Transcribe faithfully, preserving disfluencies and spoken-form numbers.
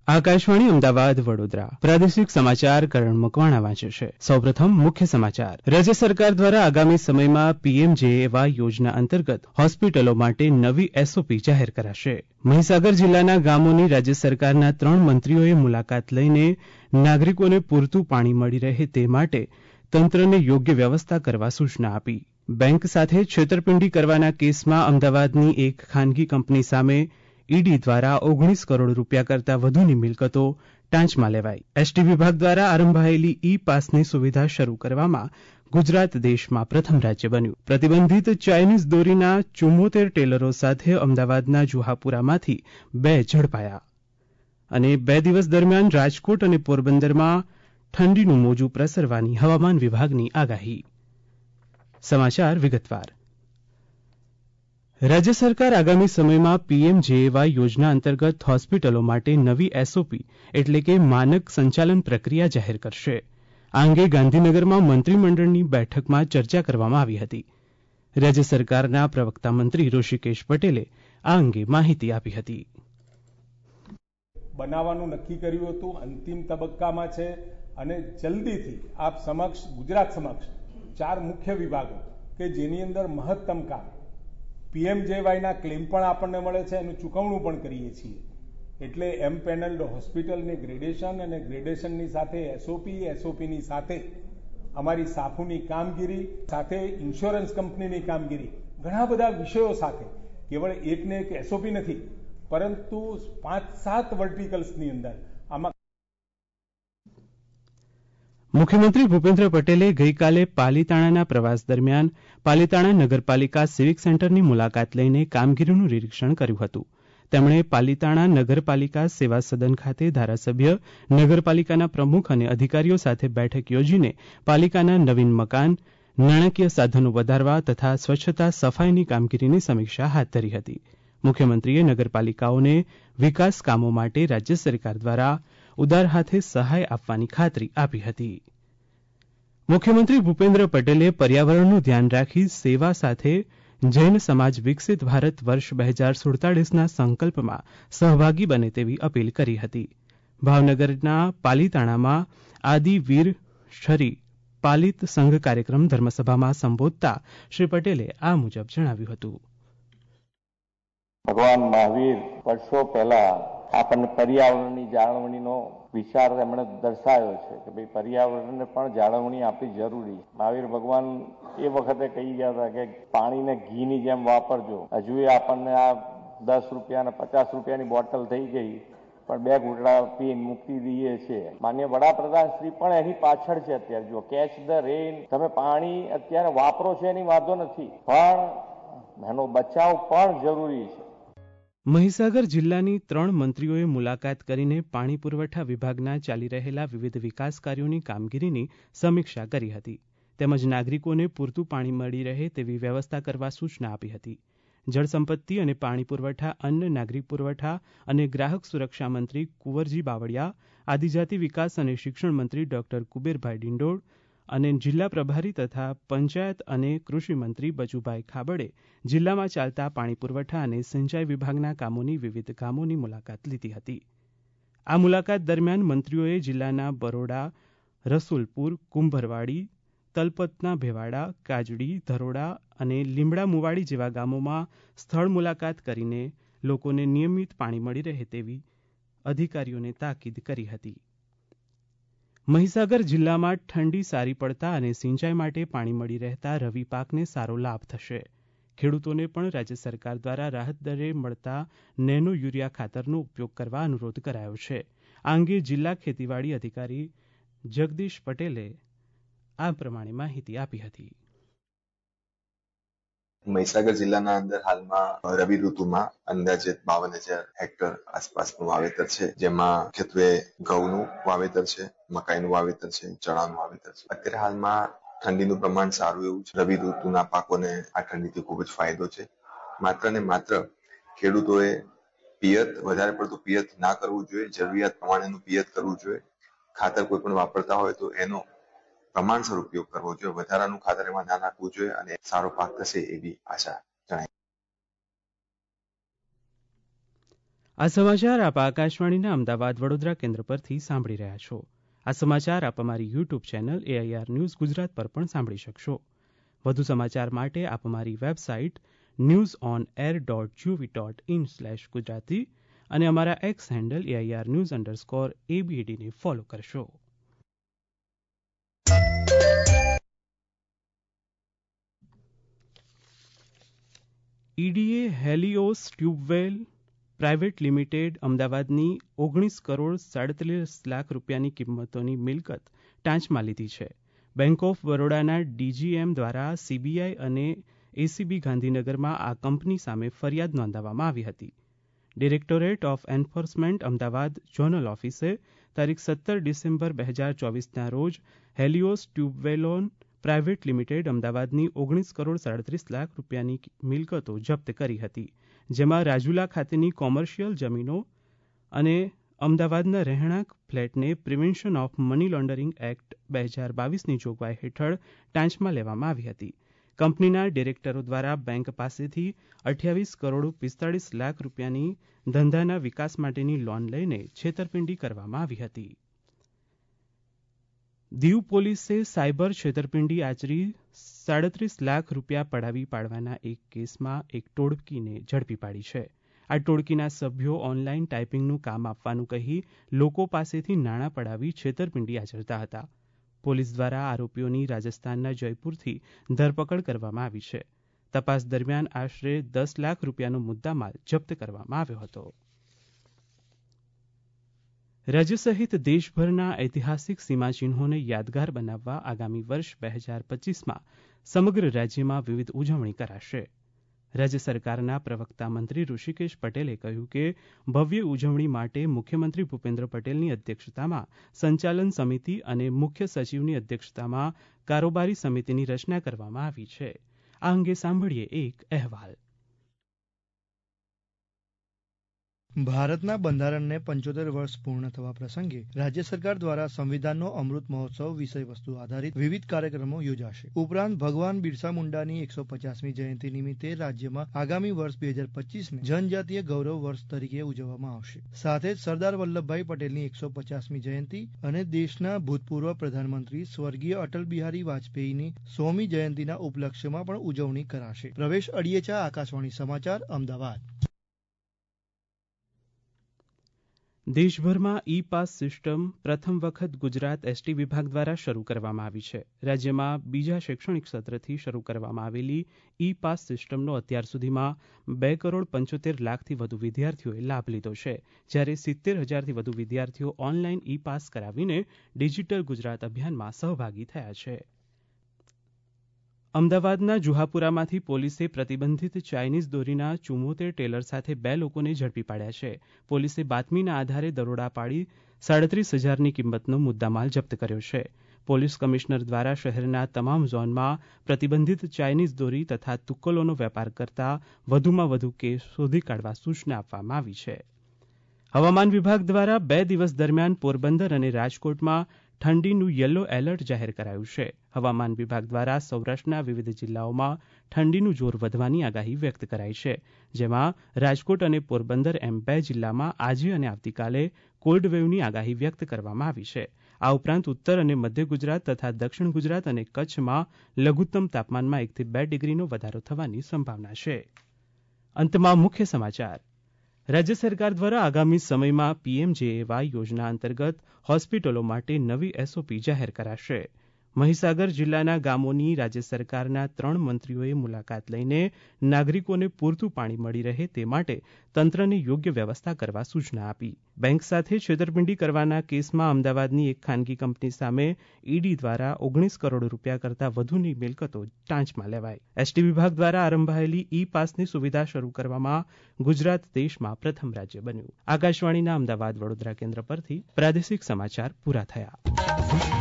આકાશવાણી અમદાવાદ વડોદરા પ્રાદેશિક સમાચાર કરણ મકવાણા વાંચે છે. સૌપ્રથમ મુખ્ય સમાચાર. રાજ્ય સરકાર દ્વારા આગામી સમયમાં પીએમજેએવાય યોજના અંતર્ગત હોસ્પિટલો માટે નવી એસઓપી જાહેર કરાશે. મહીસાગર જિલ્લાના ગામોની રાજ્ય સરકારના ત્રણ મંત્રીઓએ મુલાકાત લઈને નાગરિકોને પૂરતું પાણી મળી રહે તે માટે તંત્રને યોગ્ય વ્યવસ્થા કરવા સૂચના આપી. બેંક સાથે છેતરપિંડી કરવાના કેસમાં અમદાવાદની એક ખાનગી કંપની સામે ઈડી દ્વારા ઓગણીસ કરોડ રૂપિયા કરતાં વધુની મિલકતો ટાંચમાં લેવાઈ. એસટી વિભાગ દ્વારા આરંભાયેલી ઈ પાસની સુવિધા શરૂ કરવામાં ગુજરાત દેશમાં પ્રથમ રાજ્ય બન્યું. પ્રતિબંધિત ચાઇનીઝ દોરીના ચુમ્મોતેર ટેલરો સાથે અમદાવાદના જુહાપુરામાંથી બે ઝડપાયા. અને બે દિવસ દરમિયાન રાજકોટ અને પોરબંદરમાં ઠંડીનું મોજું પ્રસરવાની હવામાન વિભાગની આગાહી. સમાચાર વિગતવાર. રાજ્ય સરકાર આગામી સમયમાં પીએમજેએવાય યોજના અંતર્ગત હોસ્પિટલો માટે નવી એસઓપી એટલે કે માનક સંચાલન પ્રક્રિયા જાહેર કરશે. આ અંગે ગાંધીનગરમાં મંત્રીમંડળની બેઠકમાં ચર્ચા કરવામાં આવી હતી. રાજ્ય સરકારના પ્રવક્તા મંત્રી ઋષિકેશ પટેલે આ અંગે માહિતી આપી હતી. બનાવવાનું નક્કી કર્યું હતું, અંતિમ તબક્કામાં છે અને જલ્દીથી આપ સમક્ષ ગુજરાત સમક્ષ ચાર મુખ્ય વિભાગો કે જેની અંદર મહત્તમ કામ પીએમજેવાયના ક્લેમ પણ આપણને મળે છે, એનું ચૂકવણું પણ કરીએ છીએ. એટલે એમ પેનલ્ડ હોસ્પિટલની ગ્રેડેશન અને ગ્રેડેશનની સાથે એસઓપી, એસઓપીની સાથે અમારી સાફુની કામગીરી, સાથે ઇન્સ્યોરન્સ કંપનીની કામગીરી, ઘણા બધા વિષયો સાથે કેવળ એક ને એક એસઓપી નથી, પરંતુ પાંચ સાત વર્ટિકલ્સની અંદર આમાં. મુખ્યમંત્રી ભૂપેન્દ્ર પટેલે ગઈકાલે પાલીતાણાના પ્રવાસ દરમિયાન પાલીતાણા નગરપાલિકા સિવિક સેન્ટરની મુલાકાત લઈને કામગીરીનું નિરીક્ષણ કર્યું હતું. તેમણે પાલીતાણા નગરપાલિકા સેવા સદન ખાતે ધારાસભ્ય, નગરપાલિકાના પ્રમુખ અને અધિકારીઓ સાથે બેઠક યોજીને પાલિકાના નવીન મકાન, નાણાકીય સાધનો વધારવા તથા સ્વચ્છતા સફાઈની કામગીરીની સમીક્ષા હાથ ધરી હતી. મુખ્યમંત્રીએ નગરપાલિકાઓને વિકાસ કામો માટે રાજ્ય સરકાર દ્વારા ઉદાર હાથે સહાય આપવાની ખાતરી આપી હતી. મુખ્યમંત્રી ભૂપેન્દ્ર પટેલે પર્યાવરણનું ધ્યાન રાખી સેવા સાથે જૈન સમાજ વિકસિત ભારત વર્ષ બે હજાર સુડતાલીસના સંકલ્પમાં સહભાગી બને તેવી અપીલ કરી હતી. ભાવનગરના પાલીતાણામાં આદિ વીર શરી પાલિત સંઘ કાર્યક્રમ ધર્મસભામાં સંબોધતા શ્રી પટેલે આ મુજબ જણાવ્યું હતું. ભગવાન મહાવીર વર્ષો પહેલા આપણને પર્યાવરણની જાળવણીનો વિચાર એમણે દર્શાવ્યો છે કે ભાઈ પર્યાવરણને પણ જાળવણી આપવી જરૂરી. મહાવીર ભગવાન એ વખતે કહી ગયા હતા કે પાણીને ઘીની જેમ વાપરજો. હજુ આપણને આ દસ રૂપિયા અને પચાસ રૂપિયાની બોટલ થઈ ગઈ, પણ બે ઘૂંટડા પીને મૂકી દઈએ છીએ. માન્ય વડાપ્રધાન શ્રી પણ એની પાછળ છે. અત્યારે જો કેચ ધ રેઇન, તમે પાણી અત્યારે વાપરો છો એની વાંધો નથી, પણ એનો બચાવ પણ જરૂરી છે. મહીસાગર જિલ્લાની ત્રણ મંત્રીઓએ મુલાકાત કરીને પાણી પુરવઠા વિભાગના ચાલી રહેલા વિવિધ વિકાસ કાર્યોની કામગીરીની સમીક્ષા કરી હતી. તેમજ નાગરિકોને પૂરતું પાણી મળી રહે તેવી વ્યવસ્થા કરવા સૂચના આપી હતી. જળસંપત્તિ અને પાણી પુરવઠા, અન્ન નાગરિક પુરવઠા અને ગ્રાહક સુરક્ષા મંત્રી કુંવરજી બાવળિયા, આદિજાતિ વિકાસ અને શિક્ષણ મંત્રી ડોક્ટર કુબેરભાઈ ડિંડોળ અને જિલ્લા પ્રભારી તથા પંચાયત અને કૃષિ મંત્રી બચુભાઈ ખાબડે જિલ્લામાં ચાલતા પાણી પુરવઠા અને સિંચાઈ વિભાગના કામોની વિવિધ ગામોની મુલાકાત લીધી હતી. આ મુલાકાત દરમિયાન મંત્રીઓએ જિલ્લાના બરોડા, રસુલપુર, કુંભરવાડી, તલપતના ભેવાડા, કાજડી, ધરોડા અને લીમડા મુવાડી જેવા ગામોમાં સ્થળ મુલાકાત કરીને લોકોને નિયમિત પાણી મળી રહે તેવી અધિકારીઓને તાકીદ કરી હતી. મહીસાગર જિલ્લામાં ઠંડી સારી પડતા અને સિંચાઈ માટે પાણી મળી રહેતા રવિ પાકને સારો લાભ થશે. ખેડૂતોને પણ રાજ્ય સરકાર દ્વારા રાહત દરે મળતા નેનો યુરિયા ખાતરનો ઉપયોગ કરવા અનુરોધ કરાયો છે. આ અંગે જિલ્લા ખેતીવાડી અધિકારી જગદીશ પટેલે આ પ્રમાણે માહિતી આપી હતી. મહીસાગર જિલ્લાના અંદર હાલમાં રવિ ઋતુમાં અંદાજે બાવન હજાર હેક્ટર આસપાસનું વાવેતર છે, જેમાં મુખ્યત્વે ઘઉંનું વાવેતર છે, મકાઈનું વાવેતર છે, ચણાનું વાવેતર છે. અત્યારે હાલમાં ઠંડીનું પ્રમાણ સારું એવું છે. રવિ ઋતુના પાકોને આ ઠંડીથી ખૂબ જ ફાયદો છે. માત્ર ને માત્ર ખેડૂતોએ પિયત વધારે પડતું પિયત ના કરવું જોઈએ, જરૂરિયાત પ્રમાણેનું પિયત કરવું જોઈએ. ખાતર કોઈ પણ વાપરતા હોય તો એનો પ્રમાણસર ઉપયોગ કરવો જોઈએ. વધારાનું ખાતર એમાં ના નાખવું જોઈએ અને સારો પાક થશે એવી આશા જણાય. આ સમાચાર આપ આકાશવાણીના અમદાવાદ વડોદરા કેન્દ્ર પરથી સાંભળી રહ્યા છો. આ સમાચાર આપ અમારી YouTube channel AIR news Gujarat પર પણ સાંભળી શકશો. વધુ સમાચાર માટે આપ અમારી website news on air dot G O V dot in slash Gujarati અને અમારા X handle AIR news underscore એબીએડીને ફોલો કરશો. ઈડીએ હેલિયોસ ટ્યુબવેલ પ્રાઇવેટ લિમિટેડ અમદાવાદની ઓગણીસ કરોડ સાડત્રીસ લાખ રૂપિયાની કિંમતોની મિલકત ટાંચમાં લીધી છે. બેંક ઓફ બરોડાના ડીજીએમ દ્વારા સીબીઆઈ અને એસીબી ગાંધીનગરમાં આ કંપની સામે ફરિયાદ નોંધાવવામાં આવી હતી. Directorate of enforcement Ahmedabad zonal ઓફિસે તારીખ સત્તર ડિસેમ્બર બે હજાર ચોવીસના રોજ હેલિયોસ ટ્યુબવેલોન પ્રાઇવેટ લિમિટેડ અમદાવાદની ઓગણીસ કરોડ સાડત્રીસ લાખ રૂપિયાની મિલકતો જપ્ત કરી હતી, જેમાં રાજુલા ખાતેની કોમર્શિયલ જમીનો અને અમદાવાદના રહેણાંક ફ્લેટને prevention of money laundering act બે હજાર બાવીસની જોગવાઈ હેઠળ ટાંચમાં લેવામાં આવી હતી. કંપનીના ડિરેક્ટરો દ્વારા બેંક પાસેથી અઠ્યાવીસ કરોડ પિસ્તાળીસ લાખ રૂપિયાની ધંધાના વિકાસ માટેની લોન લઈને છેતરપિંડી કરવામાં આવી હતી. દીવ પોલીસે સાયબર છેતરપિંડી આચરી સાડત્રીસ લાખ રૂપિયા પડાવી પાડવાના એક કેસમાં એક ટોળકીને ઝડપી પાડી છે. આ ટોળકીના સભ્યો ઓનલાઈન ટાઈપિંગનું કામ આપવાનું કહી લોકો પાસેથી નાણાં પડાવી છેતરપિંડી આચરતા હતા. પોલીસ દ્વારા આરોપીઓની રાજસ્થાનના જયપુરથી ધરપકડ કરવામાં આવી છે. તપાસ દરમિયાન આશરે દસ લાખ રૂપિયાનો મુદ્દામાલ જપ્ત કરવામાં આવ્યો હતો. રાજ્ય સહિત દેશભરના ઐતિહાસિક સીમાચિહ્નોને યાદગાર બનાવવા આગામી વર્ષ બે હજાર પચીસમાં સમગ્ર રાજ્યમાં વિવિધ ઉજવણી કરાશે. રાજ્ય સરકારના પ્રવક્તા મંત્રી ઋષિકેશ પટેલે કહ્યું કે ભવ્ય ઉજવણી માટે મુખ્યમંત્રી ભૂપેન્દ્ર પટેલની અધ્યક્ષતામાં સંચાલન સમિતિ અને મુખ્ય સચિવની અધ્યક્ષતામાં કારોબારી સમિતિની રચના કરવામાં આવી છે. આ અંગે સાંભળીએ એક અહેવાલ. ભારતના બંધારણને પંચોતેર વર્ષ પૂર્ણ થવા પ્રસંગે રાજ્ય સરકાર દ્વારા સંવિધાનનો અમૃત મહોત્સવ વિષય વસ્તુ આધારિત વિવિધ કાર્યક્રમો યોજાશે. ઉપરાંત ભગવાન બિરસા મુંડાની એકસો પચાસમી જયંતિ નિમિત્તે રાજ્યમાં આગામી વર્ષ બે હજાર પચીસને જનજાતીય ગૌરવ વર્ષ તરીકે ઉજવવામાં આવશે. સાથે જ સરદાર વલ્લભભાઈ પટેલની એકસો પચાસમી જયંતિ અને દેશના ભૂતપૂર્વ પ્રધાનમંત્રી સ્વર્ગીય અટલ બિહારી વાજપેયીની સોમી જયંતિના ઉપલક્ષ્યમાં પણ ઉજવણી કરાશે. પ્રવેશ અડિયેચા, આકાશવાણી સમાચાર, અમદાવાદ. દેશભરમાં ઈ પાસ સિસ્ટમ પ્રથમ વખત ગુજરાત એસટી વિભાગ દ્વારા શરૂ કરવામાં આવી છે. રાજ્યમાં બીજા શૈક્ષણિક સત્રથી શરૂ કરવામાં આવેલી ઈ પાસ સિસ્ટમનો અત્યાર સુધીમાં બે કરોડ પંચોતેર લાખથી વધુ વિદ્યાર્થીઓએ લાભ લીધો છે, જ્યારે સિત્તેર હજારથી વધુ વિદ્યાર્થીઓ ઓનલાઈન ઈ પાસ કરાવીને ડિજિટલ ગુજરાત અભિયાનમાં સહભાગી થયા છે. અમદાવાદના જુહાપુરામાંથી પોલીસે પ્રતિબંધિત ચાઇનીઝ દોરીના ચુમ્મોતેર ટેલર સાથે બે લોકોને ઝડપી પાડ્યા છે. પોલીસે બાતમીના આધારે દરોડા પાડી સાડત્રીસ હજારની કિંમતનો મુદ્દામાલ જપ્ત કર્યો છે. પોલીસ કમિશનર દ્વારા શહેરના તમામ ઝોનમાં પ્રતિબંધિત ચાઇનીઝ દોરી તથા તુક્કલોનો વેપાર કરતા વધુમાં વધુ કેસ શોધી કાઢવા સૂચના આપવામાં આવી છે. હવામાન વિભાગ દ્વારા બે દિવસ દરમિયાન પોરબંદર અને રાજકોટમાં ઠંડીનું યલો એલર્ટ જાહેર કરાયું છે. હવામાન વિભાગ દ્વારા સૌરાષ્ટ્રના વિવિધ જિલ્લાઓમાં ઠંડીનું જોર વધવાની આગાહી વ્યક્ત કરાઈ છે, જેમાં રાજકોટ અને પોરબંદર એમ બે જિલ્લામાં આજે અને આવતીકાલે કોલ્ડ વેવની આગાહી વ્યક્ત કરવામાં આવી છે. આ ઉપરાંત ઉત્તર અને મધ્ય ગુજરાત તથા દક્ષિણ ગુજરાત અને કચ્છમાં લઘુત્તમ તાપમાનમાં એકથી બે ડિગ્રીનો વધારો થવાની સંભાવના છે. અંતમાં મુખ્ય સમાચાર. રાજ્ય સરકાર દ્વારા આગામી સમયમાં પીએમજેએવાય યોજના અંતર્ગત હોસ્પિટલો માટે નવી એસઓપી જાહેર કરાશે. મહીસાગર જિલ્લાના ગામોની રાજ્ય સરકારના ત્રણ મંત્રીઓએ મુલાકાત લઈને નાગરિકોને પૂરતું પાણી મળી રહે તે માટે તંત્રને યોગ્ય વ્યવસ્થા કરવા સૂચના આપી. બેંક સાથે છેતરપિંડી કરવાના કેસમાં અમદાવાદની એક ખાનગી કંપની સામે ઈડી દ્વારા ઓગણીસ કરોડ રૂપિયા કરતાં વધુની મિલકતો ટાંચમાં લેવાઈ. એસટી વિભાગ દ્વારા આરંભાયેલી ઈ પાસની સુવિધા શરૂ કરવામાં ગુજરાત દેશમાં પ્રથમ રાજ્ય બન્યું. આકાશવાણીના અમદાવાદ વડોદરા કેન્દ્ર પરથી પ્રાદેશિક સમાચાર પૂરા થયા.